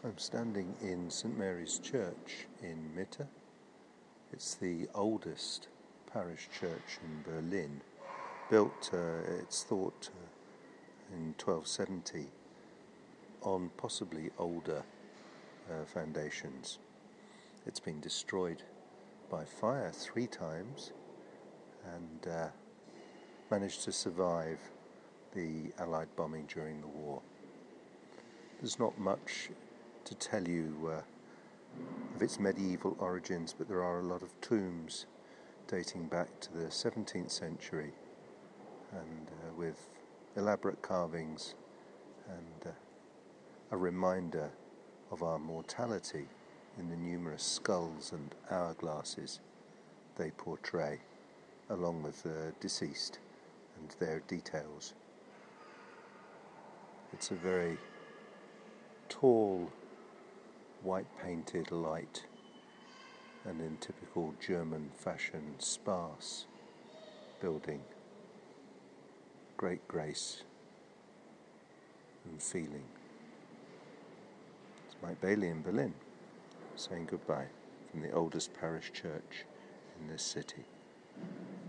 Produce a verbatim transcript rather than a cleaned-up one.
I'm standing in Saint Mary's Church in Mitte. It's the oldest parish church in Berlin, built, uh, it's thought, uh, in twelve seventy on possibly older uh, foundations. It's been destroyed by fire three times and uh, managed to survive the Allied bombing during the war. There's not much to tell you uh, of its medieval origins, but there are a lot of tombs dating back to the seventeenth century and uh, with elaborate carvings and uh, a reminder of our mortality in the numerous skulls and hourglasses they portray, along with the deceased and their details. It's a very tall, white-painted, light, and in typical German fashion, sparse building. Great grace and feeling. It's Mike Bailey in Berlin, saying goodbye from the oldest parish church in this city.